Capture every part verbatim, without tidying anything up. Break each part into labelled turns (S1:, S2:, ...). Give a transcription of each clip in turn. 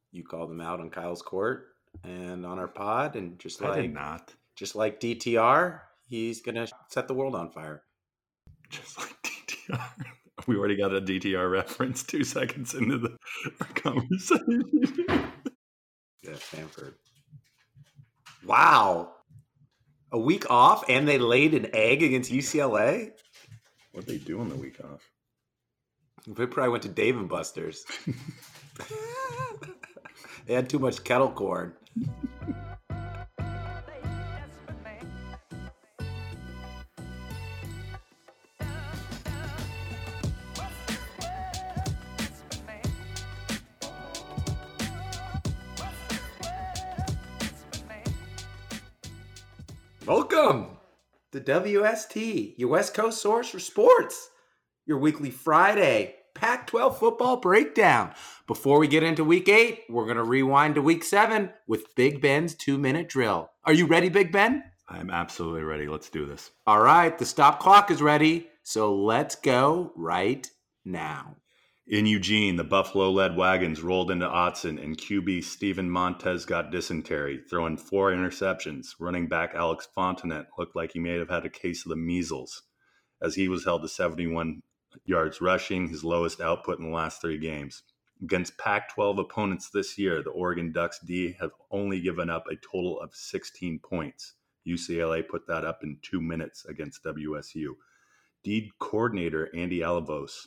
S1: You called him out on Kyle's court and on our pod, and just like
S2: I did not.
S1: Just like D T R, he's gonna set the world on fire.
S2: Just like D T R. We already got a D T R reference two seconds into the conversation.
S1: Yeah, Stanford. Wow. A week off, and they laid an egg against U C L A?
S2: What'd they do on the week off?
S1: They probably went to Dave and Buster's. They had too much kettle corn. Welcome to W S T, your West Coast source for sports. Your weekly Friday Pac twelve football breakdown. Before we get into week eight, we're going to rewind to week seven with Big Ben's two-minute drill. Are you ready, Big Ben?
S2: I'm absolutely ready. Let's do this.
S1: All right, the stop clock is ready, so let's go right now.
S2: In Eugene, the Buffalo-led wagons rolled into Autzen, and Q B Steven Montez got dysentery, throwing four interceptions. Running back Alex Fontanet looked like he may have had a case of the measles, as he was held to seventy-one yards rushing, his lowest output in the last three games. Against Pac twelve opponents this year, the Oregon Ducks D have only given up a total of sixteen points. U C L A put that up in two minutes against W S U. D coordinator Andy Avalos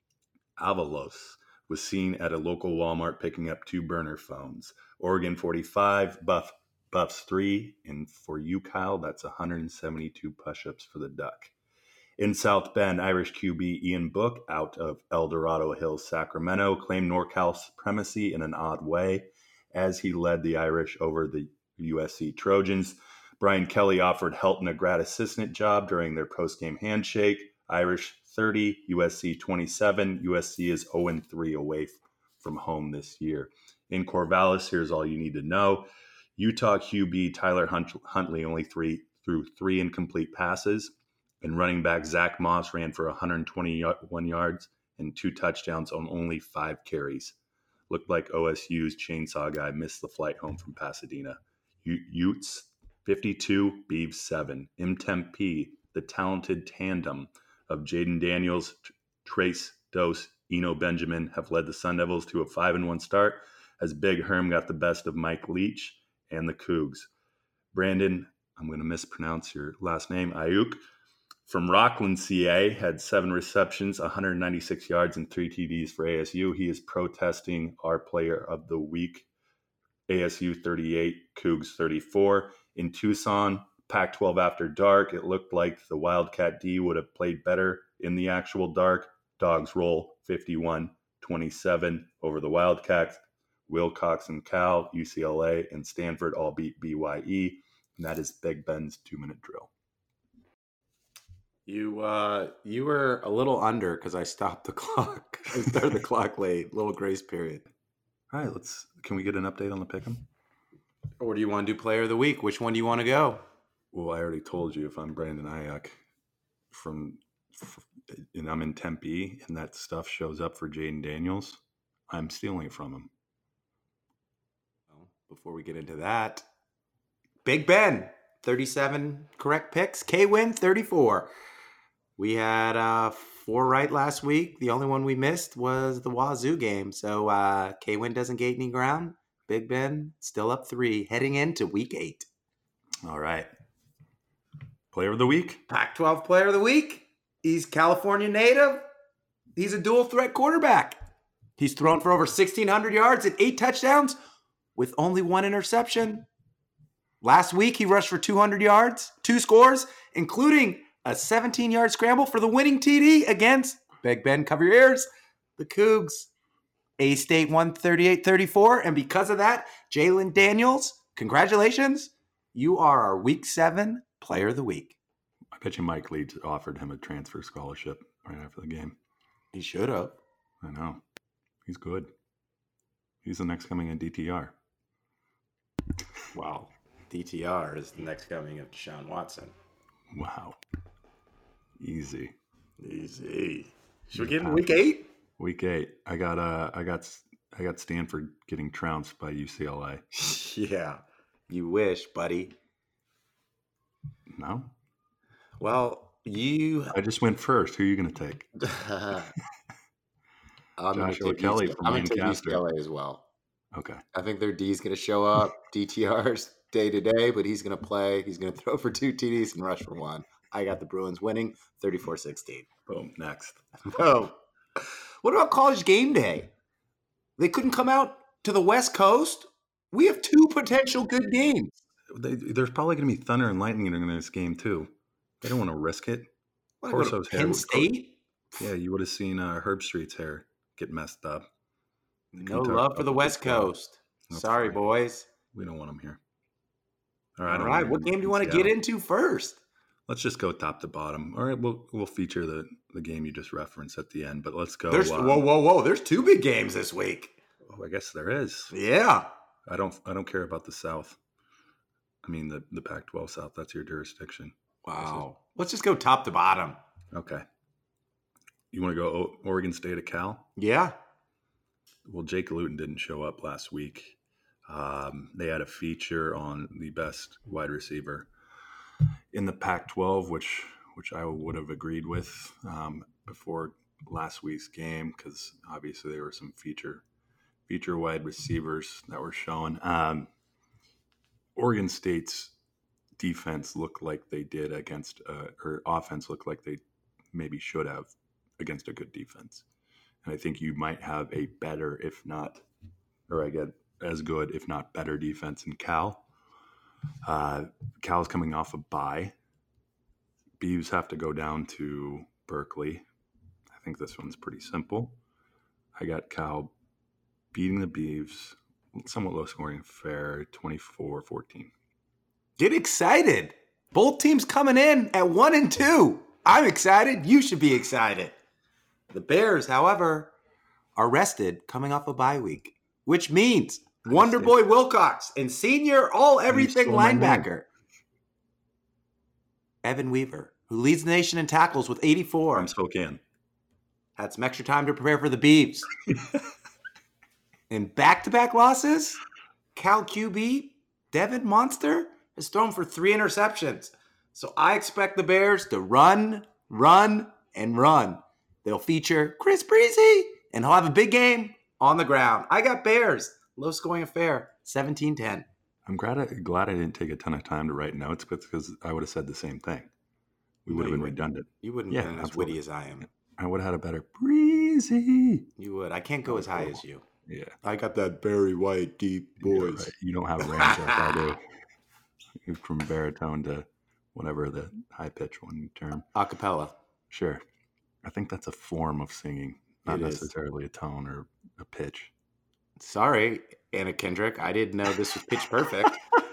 S2: Avalos was seen at a local Walmart picking up two burner phones. Oregon forty-five, Buff Buffs three, and for you, Kyle, that's one hundred seventy-two push-ups for the Duck. In South Bend, Irish Q B Ian Book, out of El Dorado Hills, Sacramento, claimed NorCal supremacy in an odd way as he led the Irish over the U S C Trojans. Brian Kelly offered Helton a grad assistant job during their post-game handshake. Irish thirty, U S C twenty-seven. U S C is oh and three away from home this year. In Corvallis, here's all you need to know. Utah Q B Tyler Huntley only three, threw three incomplete passes, and running back Zach Moss ran for one hundred twenty-one yards and two touchdowns on only five carries. Looked like O S U's chainsaw guy missed the flight home from Pasadena. Utes fifty-two, Beavs seven. M Tempe, the talented tandem of Jaden Daniels, Trace Dose, Eno Benjamin have led the Sun Devils to a five and one start as Big Herm got the best of Mike Leach and the Cougs. Brandon, I'm going to mispronounce your last name, Ayuk, from Rockland, C A, had seven receptions, one hundred ninety-six yards, and three T Ds for A S U. He is protesting our player of the week, A S U thirty-eight, Cougs thirty-four. In Tucson, Pac twelve after dark, it looked like the Wildcat D would have played better in the actual dark. Dogs roll fifty-one twenty-seven over the Wildcats. Wilcox and Cal, U C L A, and Stanford all beat B Y E. And that is Big Ben's two-minute drill.
S1: You uh, you were a little under because I stopped the clock. I started the clock late. Little grace period.
S2: All right, let's. Can we get an update on the pick'em?
S1: Or do you want to do player of the week? Which one do you want to go?
S2: Well, I already told you if I'm Brandon Ayuk from, and I'm in Tempe, and that stuff shows up for Jaden Daniels, I'm stealing it from him.
S1: Well, before we get into that, Big Ben, thirty-seven correct picks. K-Win, thirty-four. We had uh, four right last week. The only one we missed was the Wazoo game. So uh, K-Win doesn't gain any ground. Big Ben still up three, heading into week eight.
S2: All right. Player of the week?
S1: Pac twelve player of the week. He's California native. He's a dual threat quarterback. He's thrown for over sixteen hundred yards and eight touchdowns with only one interception. Last week, he rushed for two hundred yards, two scores, including a seventeen-yard scramble for the winning T D against, Big Ben, cover your ears, the Cougs. A-State won thirty-eight thirty-four, and because of that, Jalen Daniels, congratulations. You are our Week seven Player of the Week.
S2: I bet you Mike Leach offered him a transfer scholarship right after the game.
S1: He should have.
S2: I know. He's good. He's the next coming in D T R.
S1: Wow. D T R is the next coming of Deshaun Watson.
S2: Wow. Easy.
S1: Easy. Should we get into week eight?
S2: Week eight. I got uh, I got I got Stanford getting trounced by U C L A.
S1: Yeah, you wish, buddy.
S2: No?
S1: Well, you.
S2: I just went first. Who are you going to take?
S1: I'm going to
S2: Joshua
S1: take
S2: Kelly
S1: U C L A.
S2: from
S1: I'm going to take U
S2: Lancaster.
S1: C L A as well.
S2: Okay.
S1: I think their D is going to show up, D T Rs day to day, but he's going to play. He's going to throw for two T Ds and rush for one. I got the Bruins winning thirty-four sixteen.
S2: Boom. Next.
S1: Boom. What about College Game Day? They couldn't come out to the West Coast? We have two potential good games.
S2: They, there's probably going to be thunder and lightning in this game, too. They don't want to risk it.
S1: Of course, go to Penn
S2: hair,
S1: State?
S2: Yeah, you would have seen uh, Herb Street's hair get messed up.
S1: No love for the West Coast. Sorry, fine. boys.
S2: We don't want them here. All right.
S1: All right. What game do you want to get into first?
S2: Let's just go top to bottom. All right. We'll we'll feature the, the game you just referenced at the end, but let's go.
S1: There's, uh, whoa, whoa, whoa. There's two big games this week.
S2: Oh, I guess there is.
S1: Yeah.
S2: I don't I don't care about the South. I mean, the, the Pac twelve South. That's your jurisdiction.
S1: Wow. Let's just go top to bottom.
S2: Okay. You want to go Oregon State at Cal?
S1: Yeah.
S2: Well, Jake Luton didn't show up last week. Um, they had a feature on the best wide receiver in the Pac twelve, which which I would have agreed with um, before last week's game, because obviously there were some feature feature wide receivers that were shown. Um, Oregon State's defense looked like they did against, uh, or offense looked like they maybe should have against a good defense. And I think you might have a better, if not, or I get as good, if not better defense in Cal. Uh, Cal's coming off a bye. Beavs have to go down to Berkeley. I think this one's pretty simple. I got Cal beating the Beavs, somewhat low scoring affair, twenty-four fourteen.
S1: Get excited. Both teams coming in at one and two. I'm excited. You should be excited. The Bears, however, are rested coming off a bye week, which means Wonder Boy Wilcox and senior all everything linebacker Evan Weaver, who leads the nation in tackles with eighty-four.
S2: From Spokane.
S1: Had some extra time to prepare for the Beavs. In back-to-back losses, Cal Q B, Devin Monster, has thrown for three interceptions. So I expect the Bears to run, run, and run. They'll feature Chris Breezy, and he'll have a big game on the ground. I got Bears. Low-scoring affair, seventeen ten.
S2: I'm glad I, glad I didn't take a ton of time to write notes because I would have said the same thing. We would have no, been redundant.
S1: You wouldn't
S2: yeah,
S1: have been as witty as I am.
S2: I would have had a better Breezy.
S1: You would. I can't go as high as you.
S2: Yeah.
S1: I got that Barry White deep voice.
S2: Right. You don't have range like I do. You're from baritone to whatever the high-pitch one term.
S1: Acapella.
S2: Sure. I think that's a form of singing, not
S1: it
S2: necessarily
S1: is.
S2: a tone or a pitch.
S1: Sorry, Anna Kendrick. I didn't know this was pitch perfect.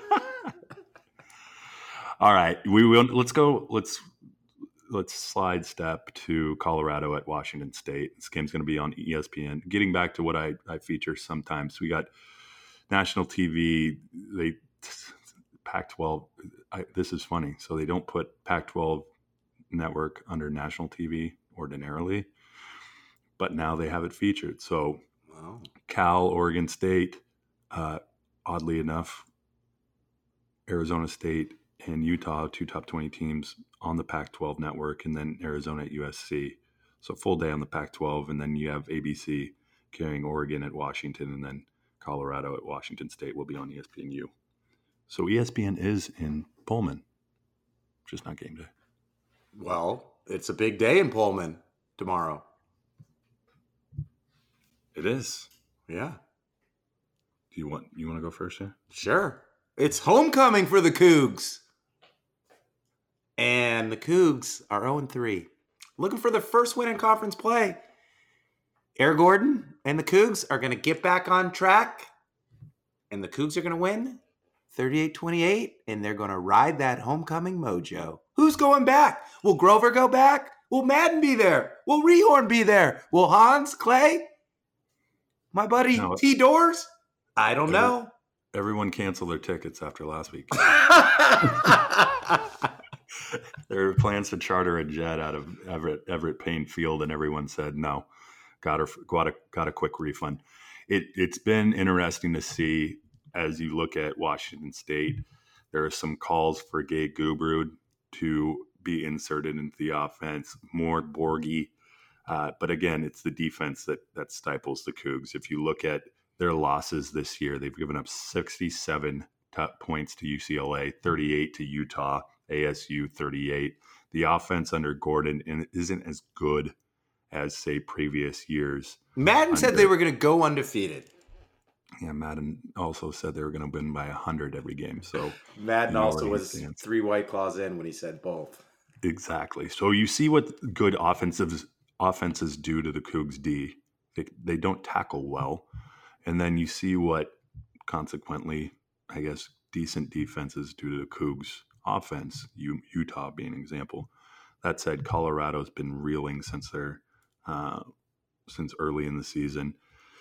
S2: All right, we will. Let's go. Let's let's slide step to Colorado at Washington State. This game's going to be on E S P N. Getting back to what I, I feature sometimes, we got national T V. They Pac twelve. I, this is funny. So they don't put Pac twelve network under national T V ordinarily, but now they have it featured. So.
S1: Wow.
S2: Cal, Oregon State, uh, oddly enough, Arizona State and Utah, two top twenty teams on the Pac twelve network, and then Arizona at U S C. So full day on the Pac twelve, and then you have A B C carrying Oregon at Washington, and then Colorado at Washington State will be on E S P N U. So E S P N is in Pullman, just not game day.
S1: Well, it's a big day in Pullman tomorrow.
S2: It is.
S1: Yeah.
S2: Do you want you want to go first, yeah?
S1: Sure. It's homecoming for the Cougs. And the Cougs are oh and three. Looking for their first win in conference play. Air Gordon and the Cougs are going to get back on track. And the Cougs are going to win thirty-eight twenty-eight. And they're going to ride that homecoming mojo. Who's going back? Will Grover go back? Will Madden be there? Will Rehorn be there? Will Hans, Clay? My buddy
S2: no,
S1: T. Doors? I don't
S2: every,
S1: know.
S2: Everyone canceled their tickets after last week. There were plans to charter a jet out of Everett, Everett Payne Field, and everyone said no. Got a got a got a quick refund. it, it's been interesting to see as you look at Washington State. There are some calls for Gabe Gubrud to be inserted into the offense, more Borghi. Uh, but again, it's the defense that that stifles the Cougs. If you look at their losses this year, they've given up sixty-seven t- points to U C L A, thirty-eight to Utah, A S U thirty-eight. The offense under Gordon isn't as good as, say, previous years.
S1: Madden
S2: under,
S1: said they were going to go undefeated.
S2: Yeah, Madden also said they were going to win by one hundred every game. So
S1: Madden
S2: you know
S1: also was
S2: stands.
S1: three White Claws in when he said both.
S2: Exactly. So you see what good offensive offenses do to the Cougs D. They, they don't tackle well. And then you see what, consequently, I guess, decent defenses do to the Cougs offense, U, Utah being an example. That said, Colorado's been reeling since their uh, since early in the season.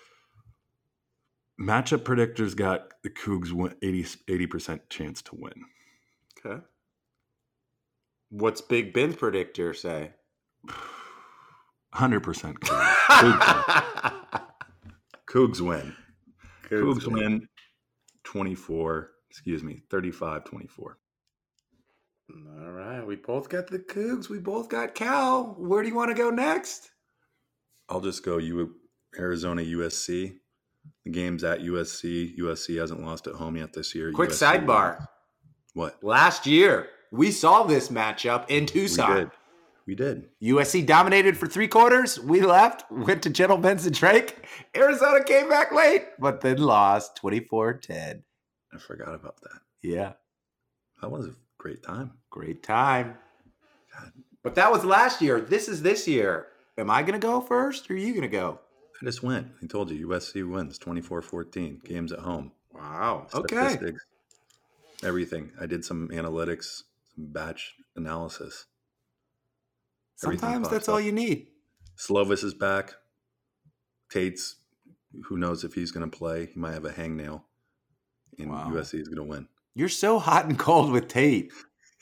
S2: Matchup predictors got the Cougs win eighty, eighty percent chance to win.
S1: Okay. What's Big Ben's predictor say?
S2: one hundred percent Cougs. Cougs, Cougs win. Cougs, Cougs win. win twenty-four, excuse me, thirty-five twenty-four.
S1: All right. We both got the Cougs. We both got Cal. Where do you want to go next?
S2: I'll just go you Arizona U S C. The game's at U S C. U S C hasn't lost at home yet this year.
S1: Quick
S2: U S C
S1: sidebar.
S2: wins. What?
S1: Last year, we saw this matchup in Tucson.
S2: We did. We did.
S1: U S C dominated for three quarters. We left, went to Gentle Benson Drake. Arizona came back late, but then lost twenty-four ten.
S2: I forgot about that.
S1: Yeah.
S2: That was a great time.
S1: Great time.
S2: God.
S1: But that was last year. This is this year. Am I going to go first or are you going to go?
S2: I just went. I told you, U S C wins twenty-four fourteen. Games at home.
S1: Wow.
S2: Statistics,
S1: okay.
S2: Everything. I did some analytics, some batch analysis.
S1: Sometimes that's up. all you need.
S2: Slovis is back. Tate's, who knows if he's going to play. He might have a hangnail. And wow. U S C is going to win.
S1: You're so hot and cold with Tate.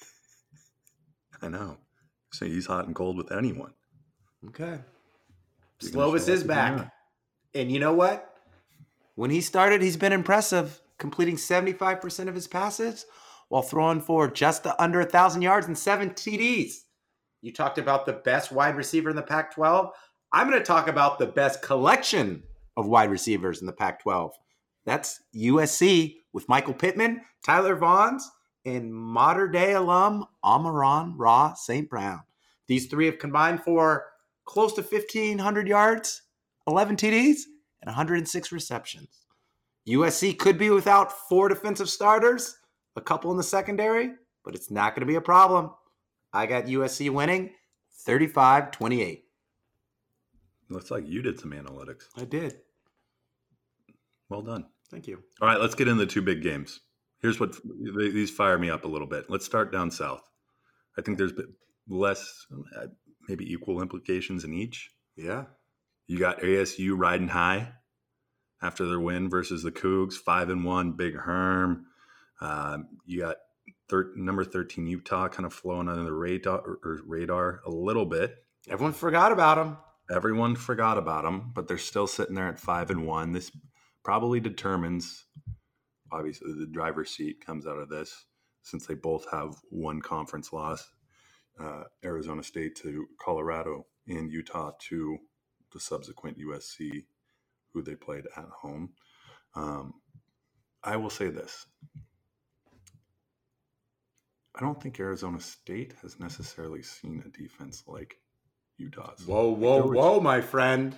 S2: I know. So he's hot and cold with anyone.
S1: Okay. Slovis is back. And you know what? When he started, he's been impressive, completing seventy-five percent of his passes while throwing for just under one thousand yards and seven T Ds. You talked about the best wide receiver in the Pac twelve. I'm going to talk about the best collection of wide receivers in the Pac twelve. That's U S C with Michael Pittman, Tyler Vaughns, and modern-day alum Amon-Ra Saint Brown. These three have combined for close to fifteen hundred yards, eleven T Ds, and one hundred six receptions. U S C could be without four defensive starters, a couple in the secondary, but it's not going to be a problem. I got U S C winning thirty-five twenty-eight.
S2: Looks like you did some analytics.
S1: I did.
S2: Well done.
S1: Thank you.
S2: All right, let's get into the two big games. Here's what these fire me up a little bit. Let's start down south. I think there's less, maybe equal implications in each.
S1: Yeah.
S2: You got A S U riding high after their win versus the Cougs, five and one, Big Herm. Um, you got thir- number thirteen Utah kind of flowing under the radar, or radar a little bit.
S1: Everyone forgot about them.
S2: Everyone forgot about them, but they're still sitting there at five and one. This probably determines, obviously, the driver's seat comes out of this, since they both have one conference loss. Uh, Arizona State to Colorado and Utah to the subsequent U S C, who they played at home. Um, I will say this. I don't think Arizona State has necessarily seen a defense like Utah's.
S1: Whoa, whoa, was, whoa, my friend.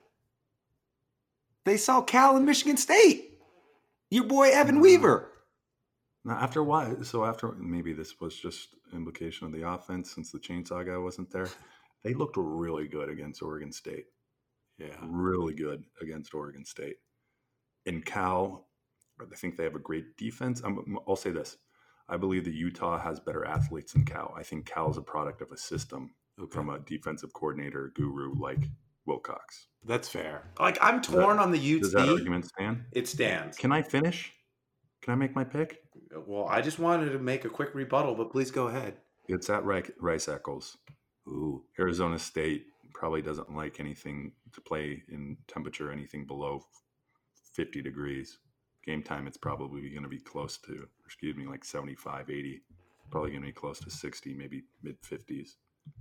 S1: They saw Cal and Michigan State. Your boy Evan uh, Weaver.
S2: Now, after why? So after maybe this was just implication of the offense since the chainsaw guy wasn't there. They looked really good against Oregon State.
S1: Yeah,
S2: really good against Oregon State. And Cal, I think they have a great defense. I'm, I'll say this: I believe that Utah has better athletes than Cal. I think Cal is a product of a system okay. from a defensive coordinator guru like Wilcox.
S1: That's fair. Like I'm torn
S2: that,
S1: on the U T.
S2: Does that argument stand?
S1: It stands.
S2: Can I finish? Can I make my pick?
S1: Well, I just wanted to make a quick rebuttal, but please go ahead.
S2: It's at Rice Eccles. Ooh, Arizona State probably doesn't like anything to play in temperature anything below fifty degrees. Game time, it's probably going to be close to, excuse me, like seventy-five, eighty. Probably going to be close to sixty, maybe mid-fifties.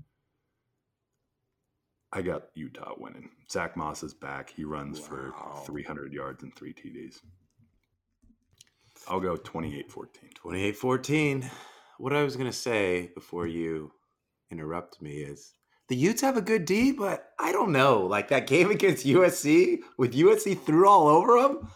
S2: I got Utah winning. Zach Moss is back. He runs wow. for three hundred yards and three T Ds. I'll go twenty-eight fourteen.
S1: twenty-eight fourteen. What I was going to say before you interrupt me is the Utes have a good D, but I don't know. Like that game against U S C, with U S C threw all over them.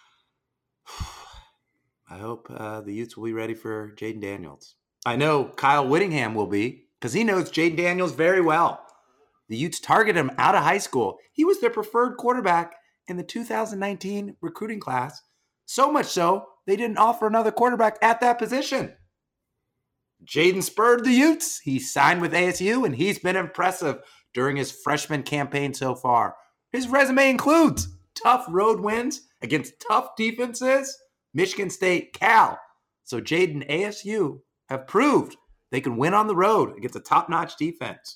S1: I hope uh, the Utes will be ready for Jaden Daniels. I know Kyle Whittingham will be because he knows Jaden Daniels very well. The Utes targeted him out of high school. He was their preferred quarterback in the two thousand nineteen recruiting class. So much so, they didn't offer another quarterback at that position. Jaden spurred the Utes. He signed with A S U, and he's been impressive during his freshman campaign so far. His resume includes tough road wins against tough defenses, Michigan State, Cal. So Jaden, A S U have proved they can win on the road against a top-notch defense.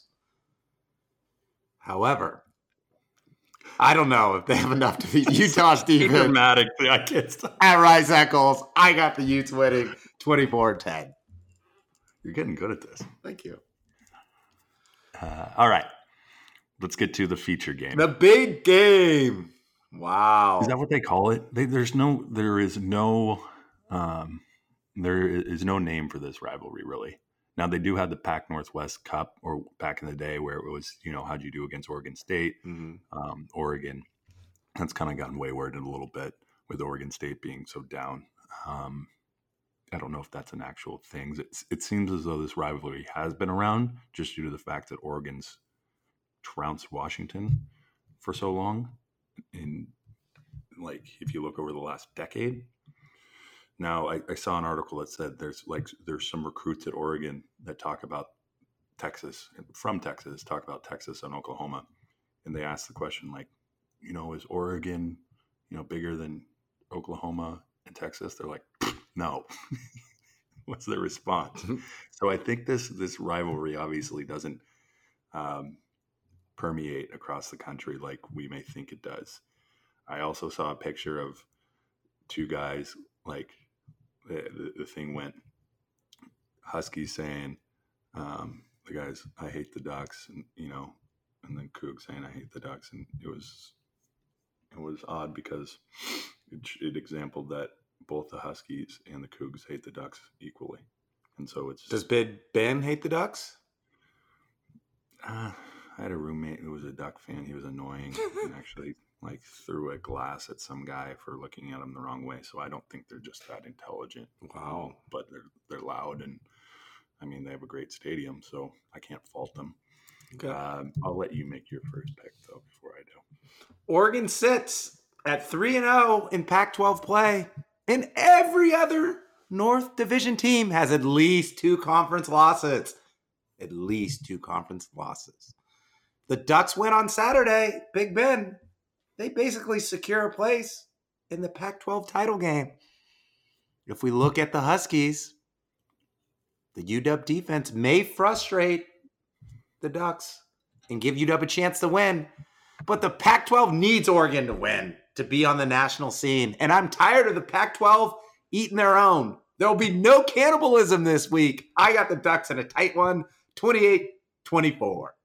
S1: However, I don't know if they have enough to beat Utah's defense.
S2: Dramatically, I can't stop.
S1: At Rice Eccles, I got the Utes winning twenty-four ten.
S2: You're getting good at this.
S1: Thank you.
S2: Uh, all right. Let's get to the feature game.
S1: The big game. Wow.
S2: Is that what they call it? They, there's no, there is no, um, there is no name for this rivalry, really. Now, they do have the Pac Northwest Cup, or back in the day where it was, you know, how'd you do against Oregon State, mm-hmm. um, Oregon. That's kind of gotten wayward a little bit with Oregon State being so down. Um, I don't know if that's an actual thing. It, it seems as though this rivalry has been around just due to the fact that Oregon's trounced Washington for so long. And, like, if you look over the last decade, now, I, I saw an article that said there's like there's some recruits at Oregon that talk about Texas, from Texas, talk about Texas and Oklahoma. And they ask the question, like, you know, is Oregon, you know, bigger than Oklahoma and Texas? They're like, no. What's their response? So I think this this rivalry obviously doesn't um, permeate across the country like we may think it does. I also saw a picture of two guys, like, The, the thing went Husky saying, um, the guys, I hate the Ducks, and, you know, and then Coug saying, I hate the Ducks. And it was, it was odd because it, it exampled that both the Huskies and the Cougs hate the Ducks equally. And so it's.
S1: Does Bid Ben hate the Ducks?
S2: Uh, I had a roommate who was a Duck fan. He was annoying and actually like threw a glass at some guy for looking at him the wrong way. So I don't think they're just that intelligent.
S1: Wow.
S2: Um, but they're they're loud, and I mean they have a great stadium, so I can't fault them. Okay. Um, I'll let you make your first pick though before I do.
S1: Oregon sits at three and zero in Pac twelve play, and every other North Division team has at least two conference losses. At least two conference losses. The Ducks win on Saturday. Big Ben. They basically secure a place in the Pac twelve title game. If we look at the Huskies, the U W defense may frustrate the Ducks and give U W a chance to win. But the Pac twelve needs Oregon to win to be on the national scene. And I'm tired of the Pac twelve eating their own. There will be no cannibalism this week. I got the Ducks in a tight one, twenty-eight twenty-four.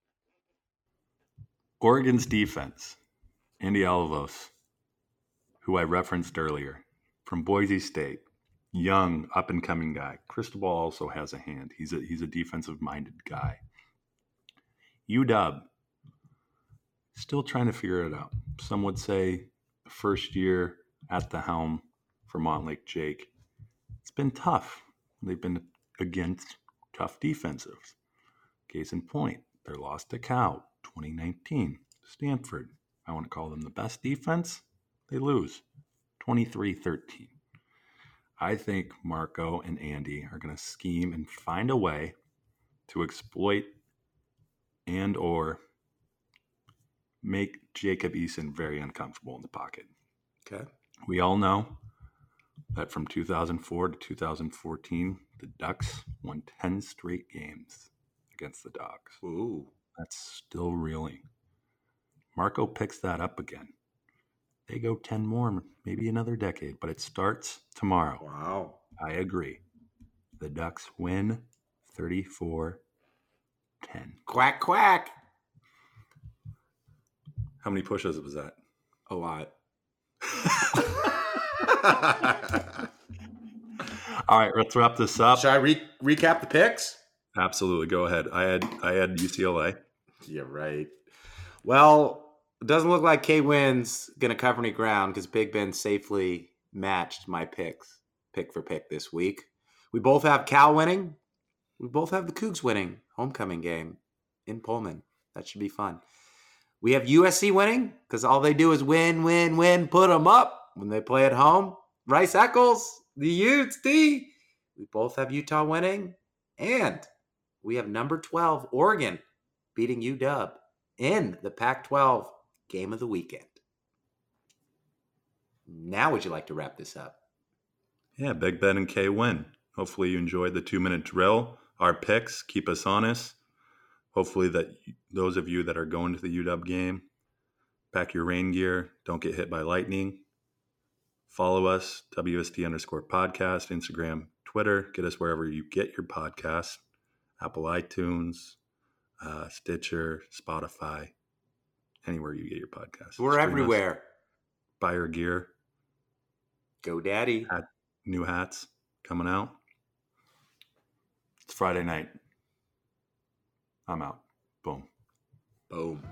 S2: Oregon's defense. Andy Alvos, who I referenced earlier, from Boise State, young, up-and-coming guy. Cristobal also has a hand. He's a he's a defensive-minded guy. U W, still trying to figure it out. Some would say the first year at the helm for Montlake Jake. It's been tough. They've been against tough defensives. Case in point, their loss to Cal, twenty nineteen. Stanford, I want to call them the best defense. They lose twenty-three thirteen. I think Marco and Andy are going to scheme and find a way to exploit and or make Jacob Eason very uncomfortable in the pocket.
S1: Okay.
S2: We all know that from two thousand four to two thousand fourteen, the Ducks won ten straight games against the Dogs.
S1: Ooh.
S2: That's still reeling. Marco picks that up again. they go ten more, maybe another decade, but it starts tomorrow.
S1: Wow.
S2: I agree. The Ducks win thirty-four ten.
S1: Quack, quack.
S2: How many pushes was that?
S1: A lot.
S2: All right, let's wrap this up.
S1: Should I re- recap the picks?
S2: Absolutely. Go ahead. I had I had U C L A.
S1: Yeah, right. Well, it doesn't look like K-Win's going to cover any ground because Big Ben safely matched my picks, pick for pick this week. We both have Cal winning. We both have the Cougs winning. Homecoming game in Pullman. That should be fun. We have U S C winning because all they do is win, win, win, put them up when they play at home. Rice Eccles, the Utes, D. We both have Utah winning. And we have number twelve, Oregon, beating U W in the Pac twelve game of the weekend. Now would you like to wrap this up?
S2: Yeah, Big Ben and K win. Hopefully you enjoyed the two-minute drill. Our picks keep us honest. Hopefully that those of you that are going to the U W game, pack your rain gear. Don't get hit by lightning. Follow us, W S T underscore podcast, Instagram, Twitter. Get us wherever you get your podcasts. Apple iTunes, uh, Stitcher, Spotify, anywhere you get your podcasts.
S1: We're
S2: Stream
S1: everywhere.
S2: us. Buy your gear.
S1: Go Daddy.
S2: Hat, new hats coming out. It's Friday night. I'm out. Boom.
S1: Boom.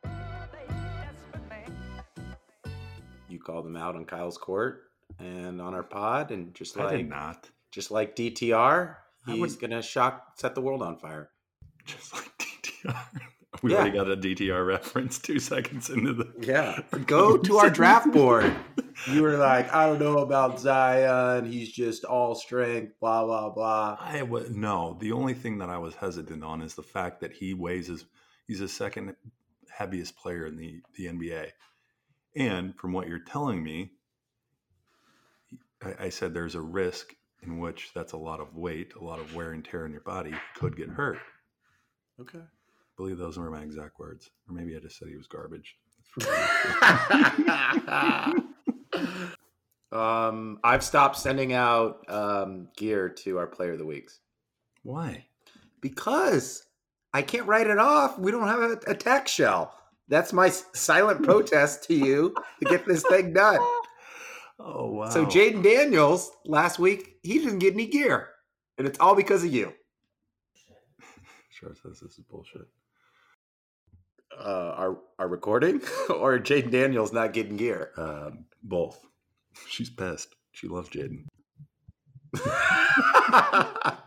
S1: You called them out on Kyle's court and on our pod, and just
S2: I
S1: like
S2: did not.
S1: just like D T R,
S2: I
S1: he's
S2: would-
S1: gonna shock, set the world on fire.
S2: Just like D T R. We
S1: Yeah.
S2: already got a D T R reference two seconds into the.
S1: Yeah. Go to our draft board. You were like, I don't know about Zion. He's just all strength, blah, blah, blah.
S2: I was no. The only thing that I was hesitant on is the fact that he weighs as he's the second heaviest player in the, the N B A. And from what you're telling me, I, I said there's a risk in which that's a lot of weight, a lot of wear and tear in your body. He could get hurt.
S1: Okay.
S2: I believe those were my exact words. Or maybe I just said he was garbage.
S1: um, I've stopped sending out um, gear to our player of the weeks
S2: Why?
S1: because I can't write it off. We don't have a, a tax shell. That's my s- silent protest to you to get this thing done.
S2: Oh, wow.
S1: So Jaden Daniels last week, he didn't get any gear, and it's all because of you.
S2: Sure says this is bullshit.
S1: Uh, our our recording or Jaden Daniels not getting gear.
S2: Uh, both. She's pissed. She loves Jaden.